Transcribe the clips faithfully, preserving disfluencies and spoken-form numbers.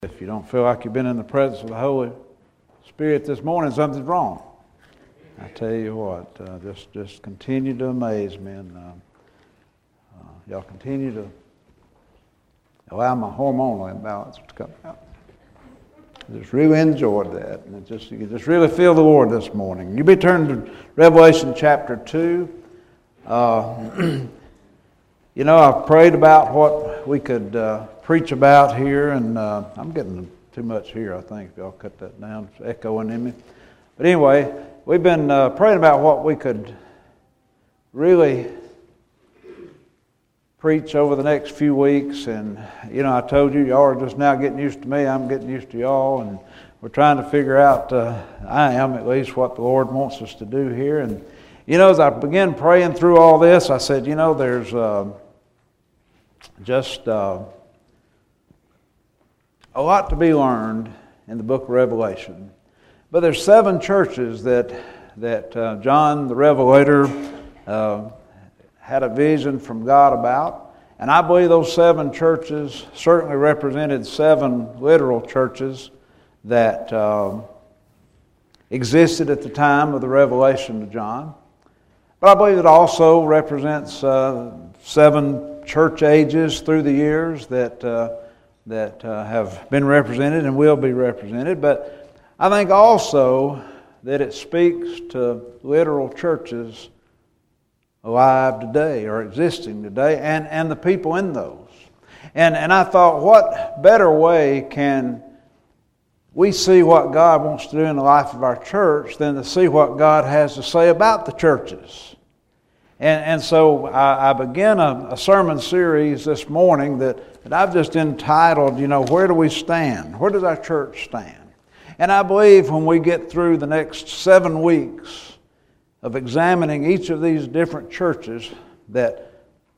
If you don't feel like you've been in the presence of the Holy Spirit this morning, something's wrong. I tell you what, uh, just just continue to amaze me, and uh, uh, y'all continue to allow my hormonal imbalance to come out. I just really enjoyed that, and it just you can just really feel the Lord this morning. You be turned to Revelation chapter two. Uh, you know, I've prayed about what we could uh, preach about here, and uh, I'm getting too much here, I think, if y'all cut that down. It's echoing in me. But anyway, we've been uh, praying about what we could really preach over the next few weeks. And, you know, I told you, y'all are just now getting used to me. I'm getting used to y'all. And we're trying to figure out, uh, I am at least, what the Lord wants us to do here. And, you know, as I began praying through all this, I said, you know, there's uh, just uh, a lot to be learned in the book of Revelation. But there's seven churches that that uh, John the Revelator uh, had a vision from God about. And I believe those seven churches certainly represented seven literal churches that uh, existed at the time of the revelation to John. But I believe it also represents uh, seven church ages through the years that uh, that uh, have been represented and will be represented. But I think also that it speaks to literal churches alive today or existing today, and, and the people in those. And, and I thought, what better way can we see what God wants to do in the life of our church than to see what God has to say about the churches? And, and so I, I began a, a sermon series this morning that, that I've just entitled, you know, Where Do We Stand? Where does our church stand? And I believe when we get through the next seven weeks of examining each of these different churches that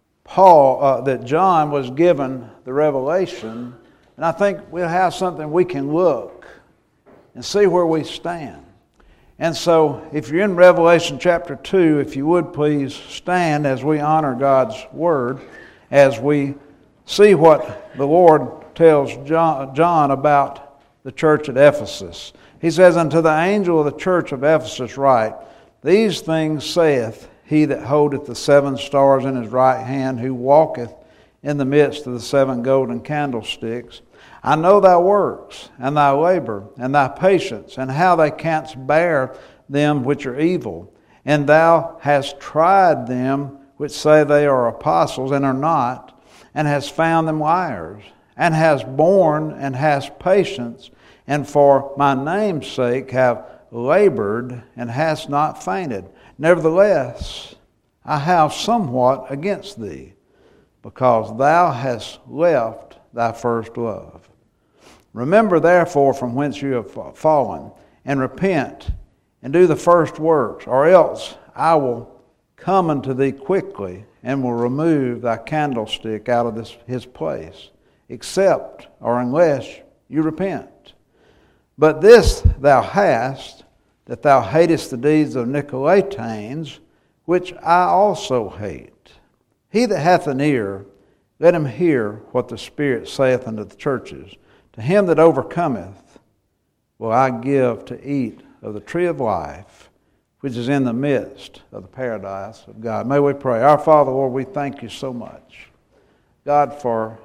Paul, uh, that John was given the revelation, and I think we'll have something we can look and see where we stand. And so, if you're in Revelation chapter two, if you would please stand as we honor God's Word, as we see what the Lord tells John, John about the church at Ephesus. He says, Unto the angel of the church of Ephesus write, These things saith he that holdeth the seven stars in his right hand, who walketh in the midst of the seven golden candlesticks. I know thy works, and thy labor, and thy patience, and how thou canst bear them which are evil. And thou hast tried them which say they are apostles, and are not, and hast found them liars, and hast borne, and hast patience, and for my name's sake have labored, and hast not fainted. Nevertheless, I have somewhat against thee, because thou hast left thy first love. Remember therefore from whence you have fallen, and repent, and do the first works, or else I will come unto thee quickly, and will remove thy candlestick out of this his place, except or unless you repent. But this thou hast, that thou hatest the deeds of Nicolaitans, which I also hate. He that hath an ear, let him hear what the Spirit saith unto the churches. To him that overcometh will I give to eat of the tree of life, which is in the midst of the paradise of God. May we pray. Our Father, Lord, we thank you so much, God, for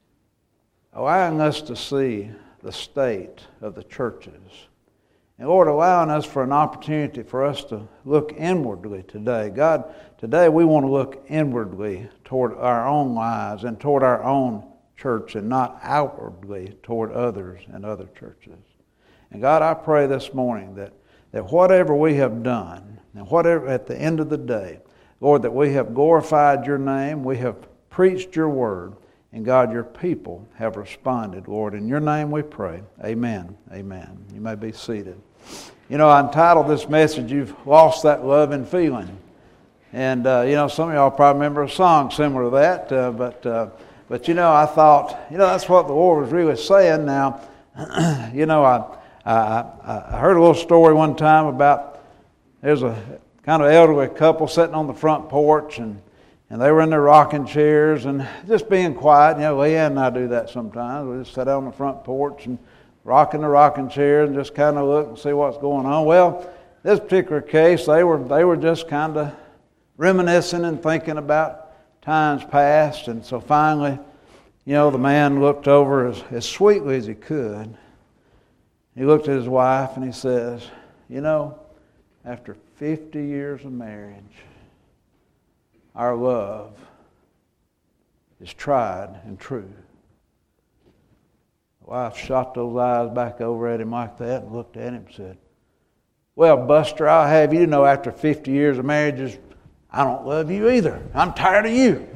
allowing us to see the state of the churches. And Lord, allowing us for an opportunity for us to look inwardly today. God, today we want to look inwardly toward our own lives and toward our own church, and not outwardly toward others and other churches. And God, I pray this morning that, that whatever we have done, and whatever at the end of the day, Lord, that we have glorified your name, we have preached your word, and God, your people have responded. Lord, in your name we pray. Amen. Amen. You may be seated. You know, I entitled this message, You've Lost That Love and Feeling. And, uh, you know, some of y'all probably remember a song similar to that, uh, but... Uh, But, you know, I thought, you know, that's what the Lord was really saying. Now, you know, I, I I heard a little story one time about there's a kind of elderly couple sitting on the front porch, and, And they were in their rocking chairs and just being quiet. You know, Leanne and I do that sometimes. We just sit out on the front porch and rock in the rocking chair and just kind of look and see what's going on. Well, this particular case, they were they were just kind of reminiscing and thinking about times past. And so finally, you know, the man looked over as, as sweetly as he could. He looked at his wife and he says, you know, after fifty years of marriage, our love is tried and true. The wife shot those eyes back over at him like that and looked at him and said, well, Buster, I'll have you know after fifty years of marriages, I don't love you either. I'm tired of you.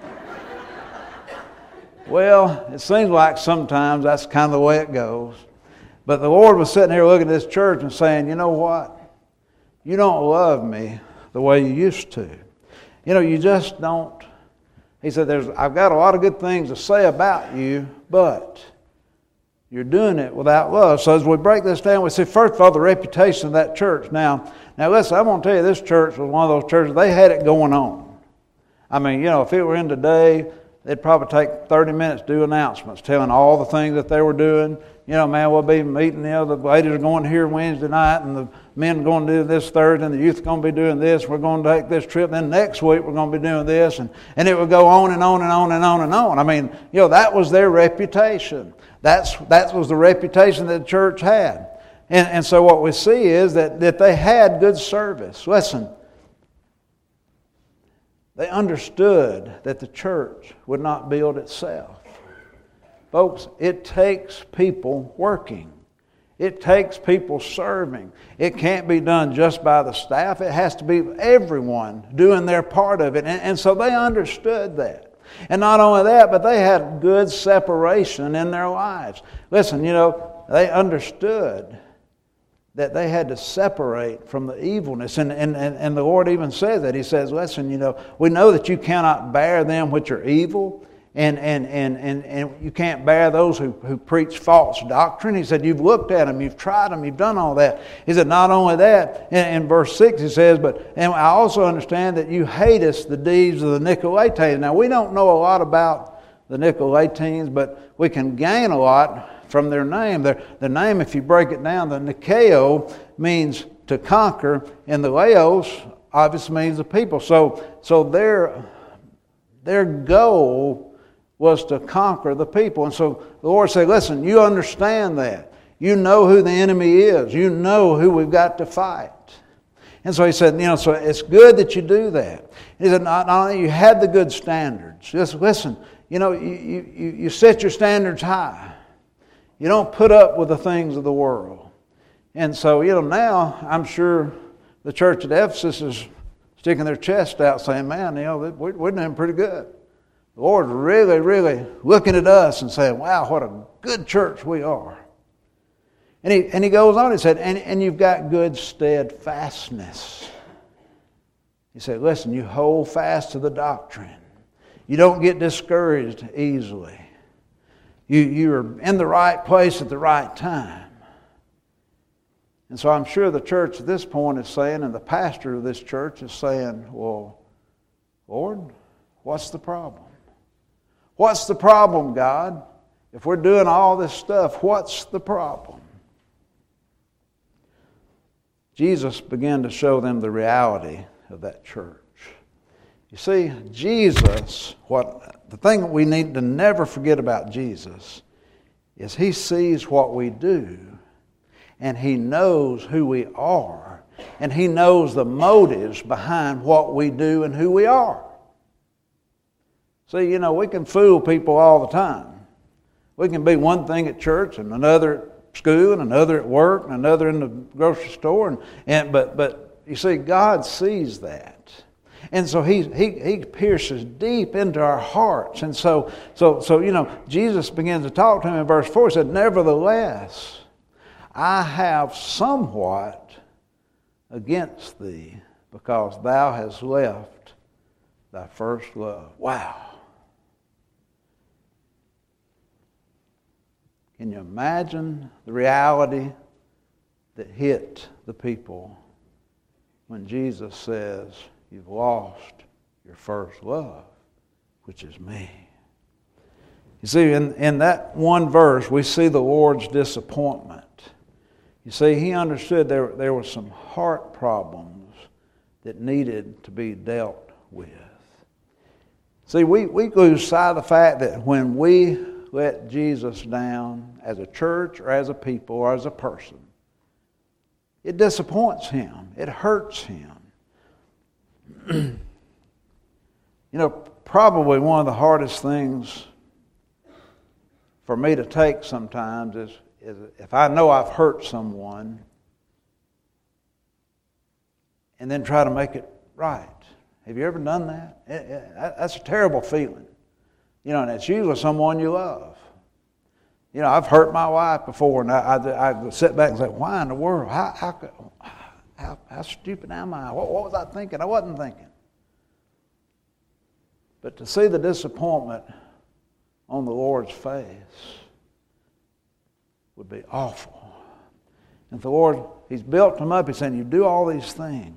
Well, it seems like sometimes that's kind of the way it goes. But the Lord was sitting here looking at this church and saying, you know what? You don't love me the way you used to. You know, you just don't. He said, "There's, I've got a lot of good things to say about you, but you're doing it without love." So as we break this down, we see, first of all, the reputation of that church. Now, now listen, I'm going to tell you, this church was one of those churches, they had it going on. I mean, you know, if it were in today, it'd probably take thirty minutes to do announcements, telling all the things that they were doing. You know, man, we'll be meeting, you know, the ladies are going here Wednesday night, and the men are going to do this Thursday, and the youth are going to be doing this. We're going to take this trip. Then next week, we're going to be doing this. And, and it would go on and on and on and on and on. I mean, you know, that was their reputation. That's, that was the reputation that the church had. And, and so what we see is that, that they had good service. Listen, they understood that the church would not build itself. Folks, it takes people working. It takes people serving. It can't be done just by the staff. It has to be everyone doing their part of it. And, and so they understood that. And not only that, but they had good separation in their lives. Listen, you know, they understood that they had to separate from the evilness. And, and, and, and the Lord even says that. He says, listen, you know, we know that you cannot bear them which are evil. And, and, and, and, and you can't bear those who, who preach false doctrine. He said, you've looked at them, you've tried them, you've done all that. He said, not only that, in, in verse six he says, but and I also understand that you hatest the deeds of the Nicolaitans. Now, we don't know a lot about the Nicolaitans, but we can gain a lot from their name. Their, their name, if you break it down, the Nikeo means to conquer, and the Laos obviously means the people. So, so their, their goal was to conquer the people. And so the Lord said, listen, you understand that. You know who the enemy is. You know who we've got to fight. And so he said, you know, so it's good that you do that. He said, not only you had the good standards. Just listen, you know, you, you, you set your standards high. You don't put up with the things of the world. And so, you know, now I'm sure the church at Ephesus is sticking their chest out saying, man, you know, we're, we're doing pretty good. The Lord's really, really looking at us and saying, wow, what a good church we are. And he, and he goes on, he said, and, and you've got good steadfastness. He said, listen, you hold fast to the doctrine. You don't get discouraged easily. You, you're in the right place at the right time. And so I'm sure the church at this point is saying, and the pastor of this church is saying, well, Lord, what's the problem? What's the problem, God? If we're doing all this stuff, what's the problem? Jesus began to show them the reality of that church. You see, Jesus, what the thing that we need to never forget about Jesus is He sees what we do, and He knows who we are, and He knows the motives behind what we do and who we are. See, you know, we can fool people all the time. We can be one thing at church and another at school and another at work and another in the grocery store. And, and but but you see, God sees that. And so he, he, he pierces deep into our hearts. And so, so, so, you know, Jesus begins to talk to him in verse four. He said, nevertheless, I have somewhat against thee, because thou hast left thy first love. Wow. Can you imagine the reality that hit the people when Jesus says, you've lost your first love, which is me. You see, in, in that one verse, we see the Lord's disappointment. You see, he understood there, there were some heart problems that needed to be dealt with. See, we, we lose sight of the fact that when we let Jesus down as a church or as a people or as a person, it disappoints him. It hurts him. You know, probably one of the hardest things for me to take sometimes is, is if I know I've hurt someone and then try to make it right. Have you ever done that? It, it, that's a terrible feeling. You know, and it's usually someone you love. You know, I've hurt my wife before, and I, I, I sit back and say, why in the world? How, how, how, how stupid am I? What, what was I thinking? I wasn't thinking. But to see the disappointment on the Lord's face would be awful. And the Lord, He's built them up. He's saying, you do all these things.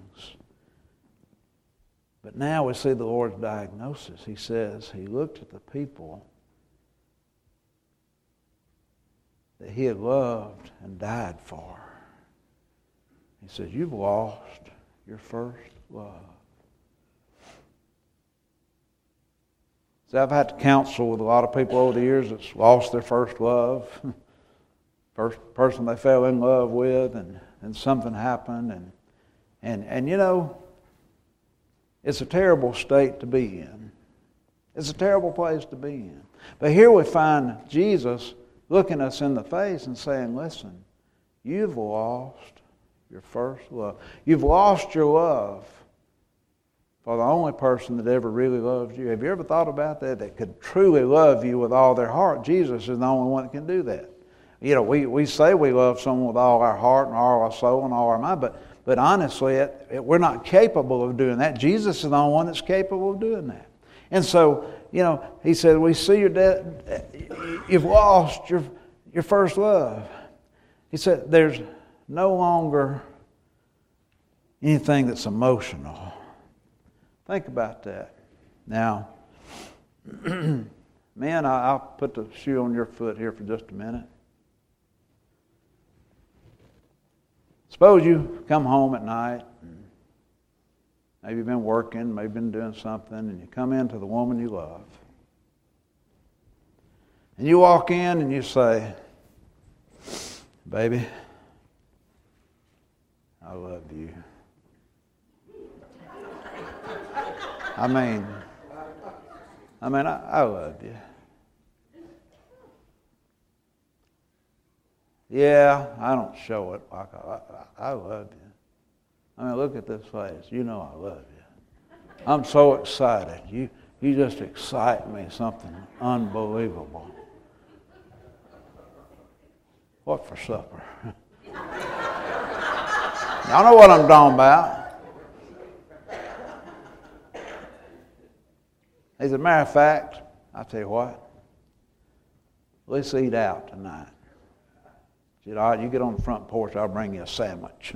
But now we see the Lord's diagnosis. He says He looked at the people that He had loved and died for. He says, you've lost your first love. See, I've had to counsel with a lot of people over the years that's lost their first love. First person they fell in love with, and, and something happened. And, and, and you know, it's a terrible state to be in. It's a terrible place to be in. But here we find Jesus looking us in the face and saying, listen, you've lost your first love. You've lost your love for the only person that ever really loved you. Have you ever thought about that? That could truly love you with all their heart. Jesus is the only one that can do that. You know, we, we say we love someone with all our heart and all our soul and all our mind, but But honestly, it, it, we're not capable of doing that. Jesus is the only one that's capable of doing that. And so, you know, He said, we see your debt, you've lost your, your first love. He said, there's no longer anything that's emotional. Think about that. Now, man, I'll put the shoe on your foot here for just a minute. Suppose you come home at night, and maybe you've been working, maybe been doing something, and you come in to the woman you love. And you walk in and you say, baby, I love you. I mean, I mean, I, I love you. Yeah, I don't show it like I, I, I love you. I mean, look at this face. You know I love you. I'm so excited. You, you just excite me, something unbelievable. What for supper? Y'all know what I'm talking about. As a matter of fact, I'll tell you what, let's eat out tonight. She said, all right, you get on the front porch, I'll bring you a sandwich.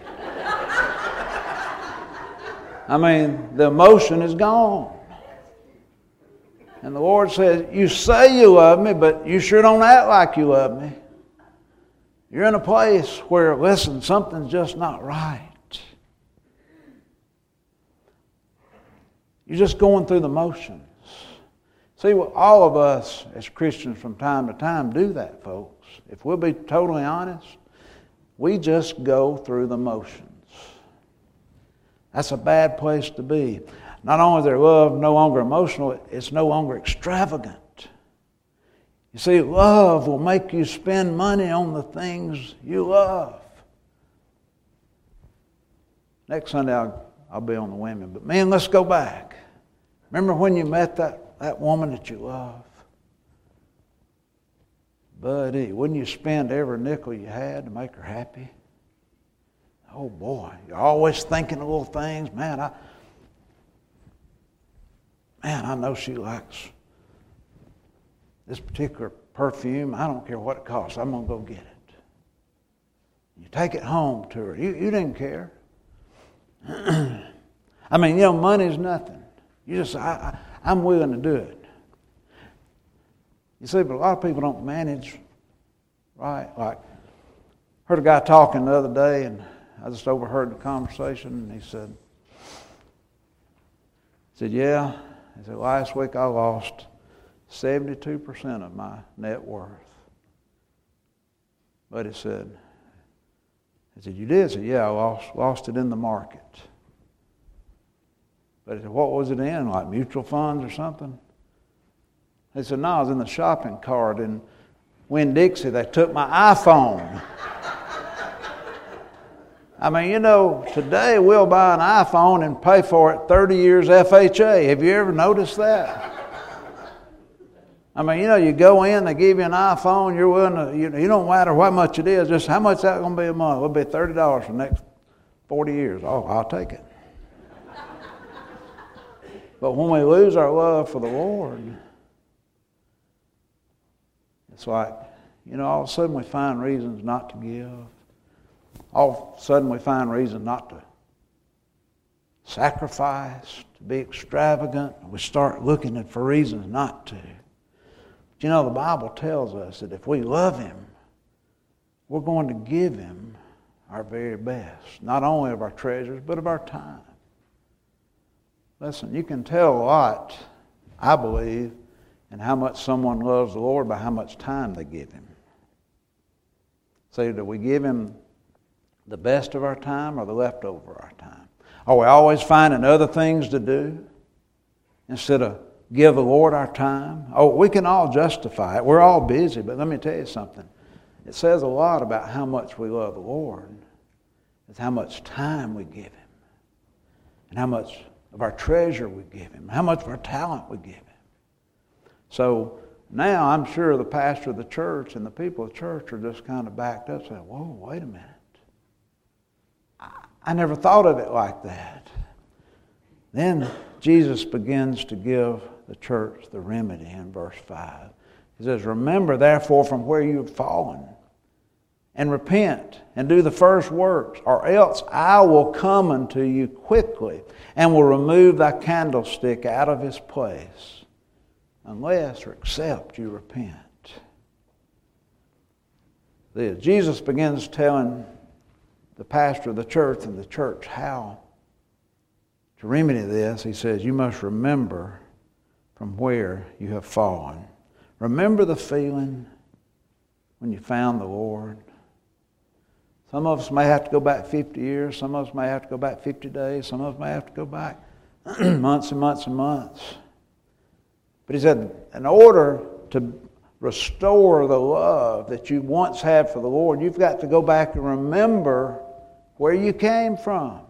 I mean, the emotion is gone. And the Lord says, you say you love me, but you sure don't act like you love me. You're in a place where, listen, something's just not right. You're just going through the motions. See, well, all of us as Christians from time to time do that, folks. If we'll be totally honest, we just go through the motions. That's a bad place to be. Not only is their love no longer emotional, it's no longer extravagant. You see, love will make you spend money on the things you love. Next Sunday I'll, I'll be on the women. But man, let's go back. Remember when you met that, that woman that you love? Buddy, wouldn't you spend every nickel you had to make her happy? Oh boy, you're always thinking of little things. Man, I, man, I know she likes this particular perfume. I don't care what it costs. I'm going to go get it. You take it home to her. You, you didn't care. I mean, you know, money's nothing. You just, I, I, I'm willing to do it. You see, but a lot of people don't manage right. Like, heard a guy talking the other day, and I just overheard the conversation, and he said, he said, yeah, he said, last week I lost seventy-two percent of my net worth. But he said, he said, you did? I said, yeah, I lost, lost it in the market. But he said, what was it in, like mutual funds or something? He said, no, I was in the shopping cart in Winn-Dixie. They took my iPhone. I mean, you know, today we'll buy an iPhone and pay for it thirty years F H A. Have you ever noticed that? I mean, you know, you go in, they give you an iPhone, you're willing to, you, you don't matter what much it is, just how much that's going to be a month. It'll be thirty dollars for the next forty years. Oh, I'll take it. But when we lose our love for the Lord, it's like, you know, all of a sudden we find reasons not to give. All of a sudden we find reasons not to sacrifice, to be extravagant. We start looking for reasons not to. But you know, the Bible tells us that if we love Him, we're going to give Him our very best. Not only of our treasures, but of our time. Listen, you can tell a lot, I believe, in how much someone loves the Lord by how much time they give Him. So do we give Him the best of our time or the leftover of our time? Are we always finding other things to do instead of give the Lord our time? Oh, we can all justify it. We're all busy, but let me tell you something. It says a lot about how much we love the Lord. It's how much time we give Him and how much of our treasure we give Him, how much of our talent we give Him. So now I'm sure the pastor of the church and the people of the church are just kind of backed up saying, whoa, wait a minute. I, I never thought of it like that. Then Jesus begins to give the church the remedy in verse five. He says, remember therefore from where you have fallen, and repent, and do the first works, or else I will come unto you quickly, and will remove thy candlestick out of his place, unless or except you repent. This. Jesus begins telling the pastor of the church and the church how to remedy this. He says, you must remember from where you have fallen. Remember the feeling when you found the Lord. Some of us may have to go back fifty years. Some of us may have to go back fifty days. Some of us may have to go back months and months and months. But he said, in order to restore the love that you once had for the Lord, you've got to go back and remember where you came from.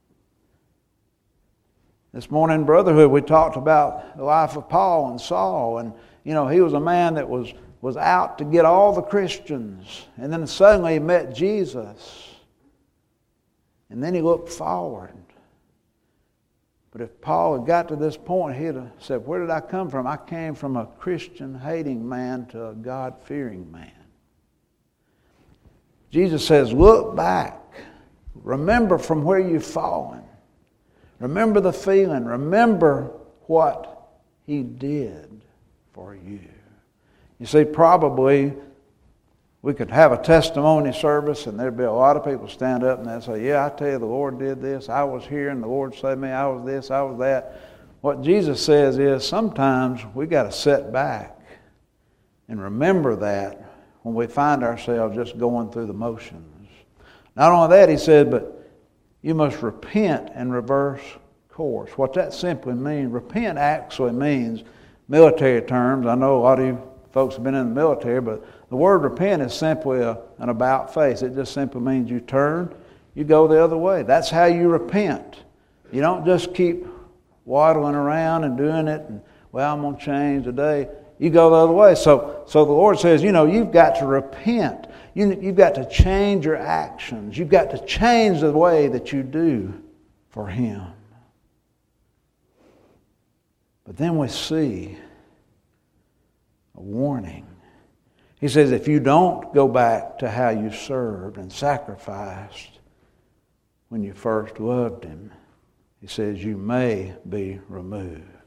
This morning in Brotherhood, we talked about the life of Paul and Saul. And, you know, he was a man that was, was out to get all the Christians. And then suddenly he met Jesus. And then he looked forward. But if Paul had got to this point, he'd have said, where did I come from? I came from a Christian-hating man to a God-fearing man. Jesus says, look back. Remember from where you've fallen. Remember the feeling. Remember what He did for you. You see, probably we could have a testimony service and there'd be a lot of people stand up and they'd say, yeah, I tell you, the Lord did this. I was here and the Lord saved me. I was this, I was that. What Jesus says is sometimes we got to sit back and remember that when we find ourselves just going through the motions. Not only that, He said, but you must repent and reverse course. What that simply means, repent actually means, military terms, I know a lot of you folks have been in the military, but the word repent is simply a, an about face. It just simply means you turn, you go the other way. That's how you repent. You don't just keep waddling around and doing it, and, well, I'm going to change today. You go the other way. So, so the Lord says, you know, you've got to repent. You, you've got to change your actions. You've got to change the way that you do for Him. But then we see a warning. He says, if you don't go back to how you served and sacrificed when you first loved Him, He says, you may be removed.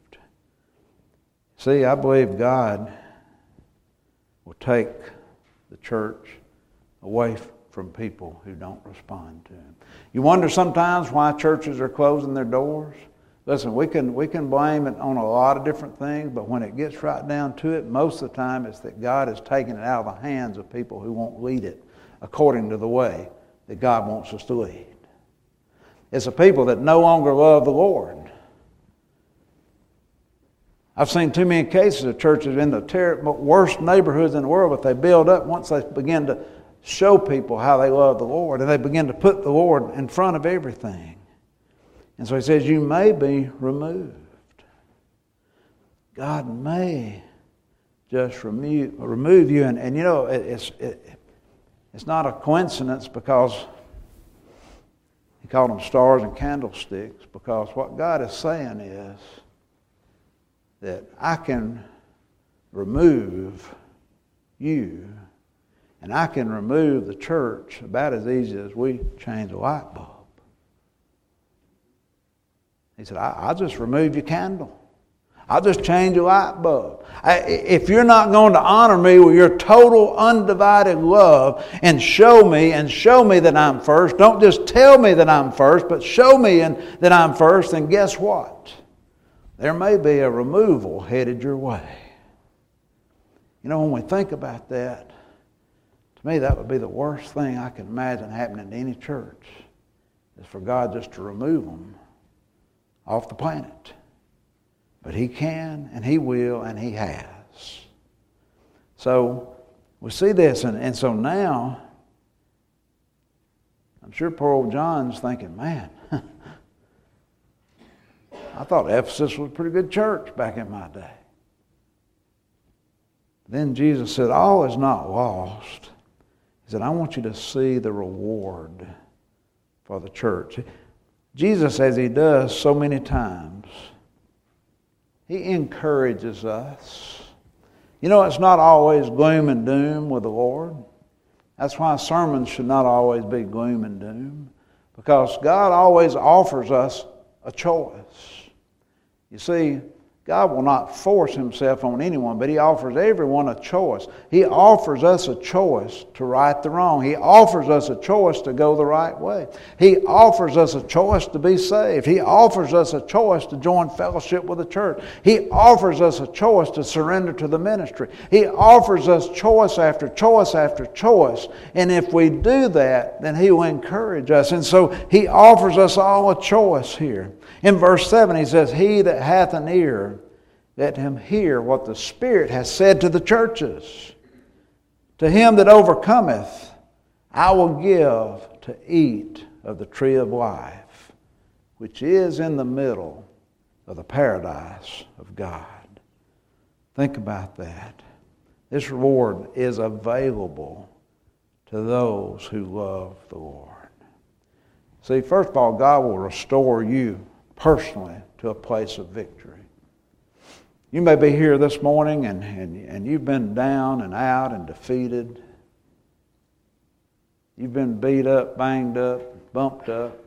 See, I believe God will take the church away from people who don't respond to Him. You wonder sometimes why churches are closing their doors? Listen, we can we can blame it on a lot of different things, but when it gets right down to it, most of the time it's that God is taking it out of the hands of people who won't lead it according to the way that God wants us to lead. It's the people that no longer love the Lord. I've seen too many cases of churches in the ter- worst neighborhoods in the world, but they build up once they begin to show people how they love the Lord, and they begin to put the Lord in front of everything. And so he says, you may be removed. God may just remove, remove you. And, and you know, it, it's, it, it's not a coincidence because he called them stars and candlesticks, because what God is saying is that I can remove you, and I can remove the church about as easy as we change a light bulb. He said, I, I'll just remove your candle. I'll just change your light bulb. I, if you're not going to honor me with your total undivided love and show me and show me that I'm first, don't just tell me that I'm first, but show me and, that I'm first, then guess what? There may be a removal headed your way. You know, when we think about that, to me that would be the worst thing I can imagine happening to any church, is for God just to remove them off the planet. But He can, and He will, and He has. So we see this, and, and so now, I'm sure poor old John's thinking, man, I thought Ephesus was a pretty good church back in my day. Then Jesus said, all is not lost. He said, I want you to see the reward for the church. Jesus, as He does so many times, He encourages us. You know, it's not always gloom and doom with the Lord. That's why sermons should not always be gloom and doom, because God always offers us a choice. You see, God will not force Himself on anyone, but He offers everyone a choice. He offers us a choice to right the wrong. He offers us a choice to go the right way. He offers us a choice to be saved. He offers us a choice to join fellowship with the church. He offers us a choice to surrender to the ministry. He offers us choice after choice after choice. And if we do that, then He will encourage us. And so He offers us all a choice here. In verse seven, He says, he that hath an ear, let him hear what the Spirit has said to the churches. To him that overcometh, I will give to eat of the tree of life, which is in the middle of the paradise of God. Think about that. This reward is available to those who love the Lord. See, first of all, God will restore you personally to a place of victory. You may be here this morning and, and, and you've been down and out and defeated. You've been beat up, banged up, bumped up.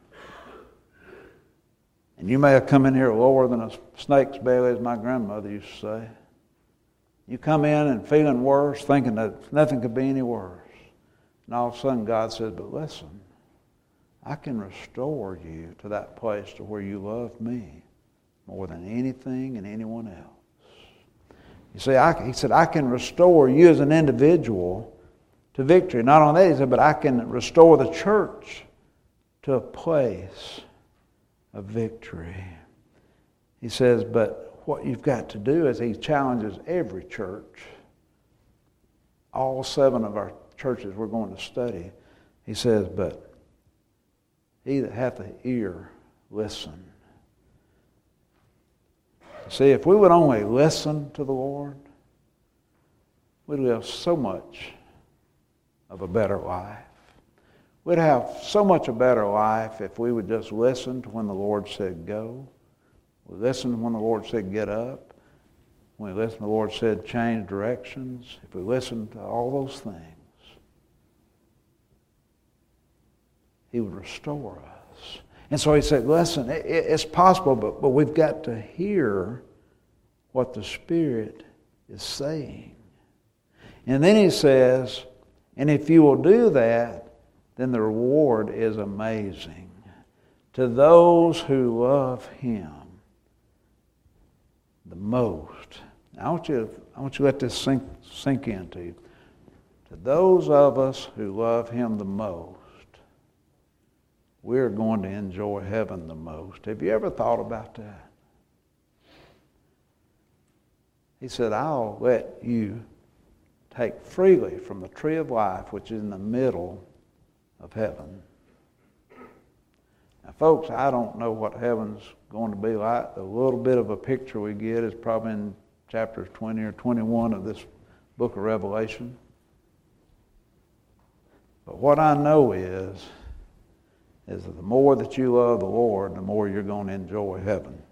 And you may have come in here lower than a snake's belly, as my grandmother used to say. You come in and feeling worse, thinking that nothing could be any worse. And all of a sudden God says, but listen, I can restore you to that place to where you love me more than anything and anyone else. You see, I, he said, I can restore you as an individual to victory. Not only that, he said, but I can restore the church to a place of victory. He says, but what you've got to do is he challenges every church. All seven of our churches we're going to study. He says, but he that hath an ear, listen. See, if we would only listen to the Lord, we'd live so much of a better life. We'd have so much a better life if we would just listen to when the Lord said go. We listen when the Lord said get up. When we listen when the Lord said change directions. If we listen to all those things, He would restore us. And so he said, listen, it's possible, but, but we've got to hear what the Spirit is saying. And then he says, and if you will do that, then the reward is amazing to those who love Him the most. Now, I want you to, I want you to let this sink, sink into you. To those of us who love Him the most, we're going to enjoy heaven the most. Have you ever thought about that? He said, I'll let you take freely from the tree of life, which is in the middle of heaven. Now, folks, I don't know what heaven's going to be like. The little bit of a picture we get is probably in chapters twenty or twenty-one of this book of Revelation. But what I know is, is that the more that you love the Lord, the more you're going to enjoy heaven.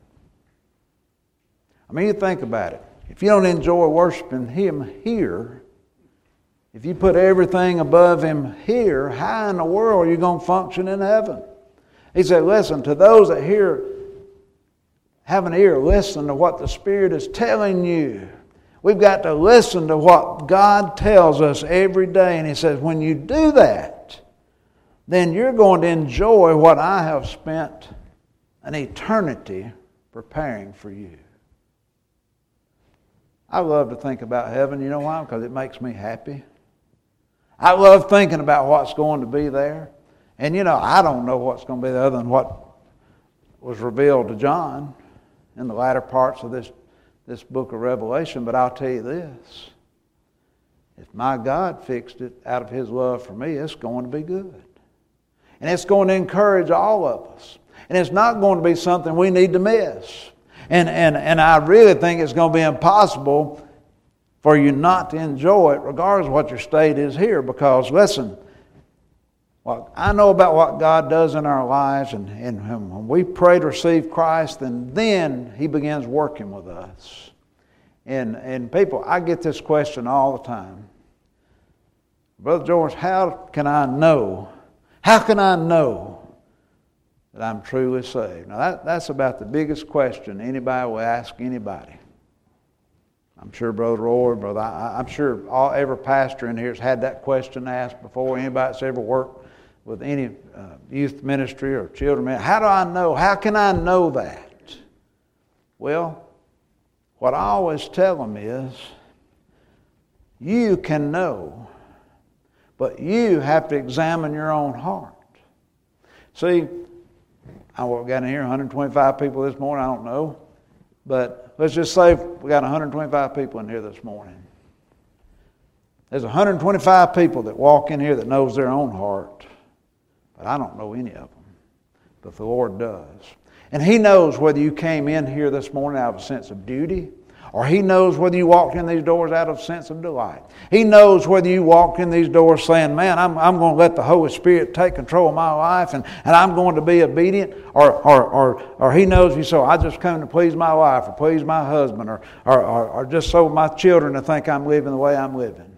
I mean, you think about it. If you don't enjoy worshiping Him here, if you put everything above Him here, how in the world are you going to function in heaven? He said, listen, to those that hear, have an ear, listen to what the Spirit is telling you. We've got to listen to what God tells us every day. And He says, when you do that, then you're going to enjoy what I have spent an eternity preparing for you. I love to think about heaven. You know why? Because it makes me happy. I love thinking about what's going to be there. And you know, I don't know what's going to be there other than what was revealed to John in the latter parts of this, this book of Revelation. But I'll tell you this. If my God fixed it out of His love for me, it's going to be good. And it's going to encourage all of us. And it's not going to be something we need to miss. And, and, and I really think it's going to be impossible for you not to enjoy it regardless of what your state is here. Because, listen, what I know about what God does in our lives, and, and when we pray to receive Christ, and then He begins working with us. And, and people, I get this question all the time. Brother George, how can I know? How can I know that I'm truly saved? Now that, that's about the biggest question anybody will ask anybody. I'm sure Brother Roy, Brother, I, I'm sure all, every pastor in here has had that question asked before. Anybody that's ever worked with any uh, youth ministry or children ministry. How do I know? How can I know that? Well, what I always tell them is, you can know, but you have to examine your own heart. See, I got in here one hundred twenty-five people this morning, I don't know. But let's just say we got one hundred twenty-five people in here this morning. There's one hundred twenty-five people that walk in here that knows their own heart. But I don't know any of them. But the Lord does. And He knows whether you came in here this morning out of a sense of duty, or He knows whether you walked in these doors out of a sense of delight. He knows whether you walked in these doors saying, man, I'm, I'm going to let the Holy Spirit take control of my life, and, and I'm going to be obedient. Or, or, or, or He knows you so I just come to please my wife, or please my husband, or, or, or, or just so my children to think I'm living the way I'm living.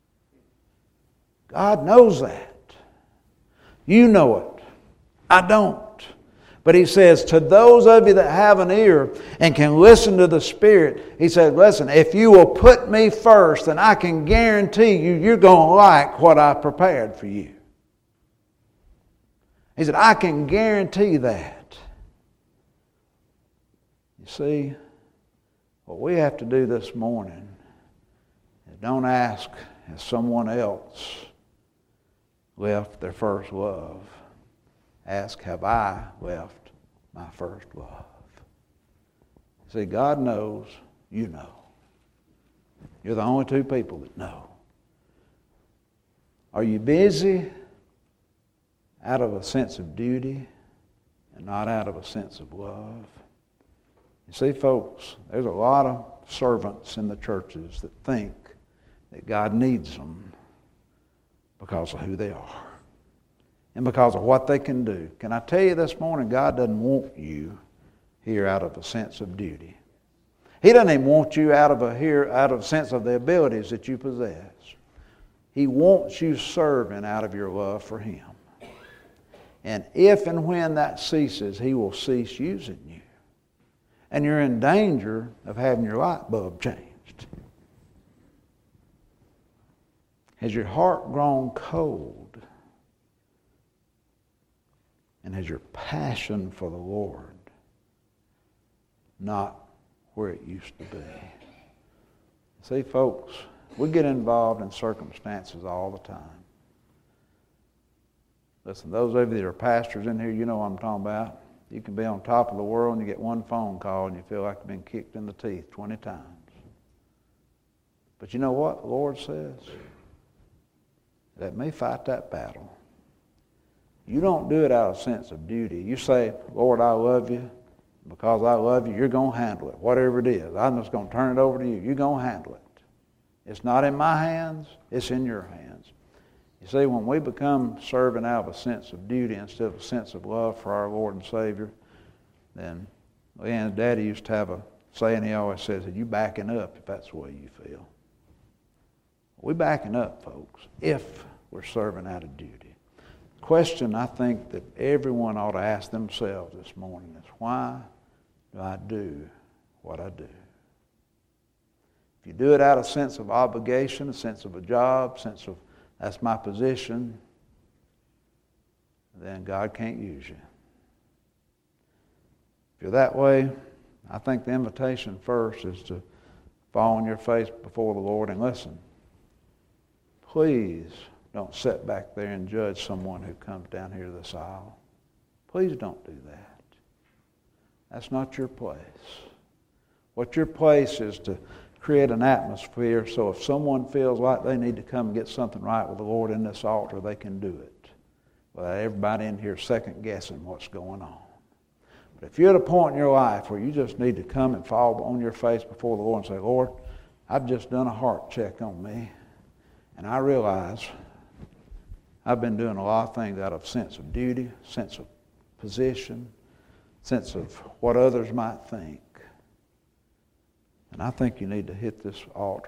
God knows that. You know it. I don't. But He says, to those of you that have an ear and can listen to the Spirit, He said, listen, if you will put me first, then I can guarantee you, you're going to like what I prepared for you. He said, I can guarantee that. You see, what we have to do this morning is don't ask, has someone else left their first love? Ask, have I left my first love? See, God knows, you know. You're the only two people that know. Are you busy out of a sense of duty and not out of a sense of love? You see, folks, there's a lot of servants in the churches that think that God needs them because of who they are and because of what they can do. Can I tell you this morning, God doesn't want you here out of a sense of duty. He doesn't even want you out of a here out of a sense of the abilities that you possess. He wants you serving out of your love for Him. And if and when that ceases, He will cease using you. and you're in danger of having your light bulb changed. Has your heart grown cold? And has your passion for the Lord not where it used to be? See, folks, we get involved in circumstances all the time. Listen, those of you that are pastors in here, you know what I'm talking about. You can be on top of the world and you get one phone call and you feel like you've been kicked in the teeth twenty times. But you know what the Lord says? Let me fight that battle. You don't do it out of a sense of duty. You say, Lord, I love you. Because I love you, you're going to handle it. Whatever it is, I'm just going to turn it over to you. You're going to handle it. It's not in my hands. It's in your hands. You see, when we become serving out of a sense of duty instead of a sense of love for our Lord and Savior, then Leanne's daddy used to have a saying he always says, you backing up if that's the way you feel. We're backing up, folks, if we're serving out of duty. The question I think that everyone ought to ask themselves this morning is, why do I do what I do? If you do it out of a sense of obligation, a sense of a job, a sense of that's my position, then God can't use you. If you're that way, I think the invitation first is to fall on your face before the Lord and listen. Please don't sit back there and judge someone who comes down here to this aisle. Please don't do that. That's not your place. What your place is to create an atmosphere so if someone feels like they need to come and get something right with the Lord in this altar, they can do it without everybody in here second guessing what's going on. But if you're at a point in your life where you just need to come and fall on your face before the Lord and say, Lord, I've just done a heart check on me, and I realize I've been doing a lot of things out of sense of duty, sense of position, sense of what others might think. And I think you need to hit this altar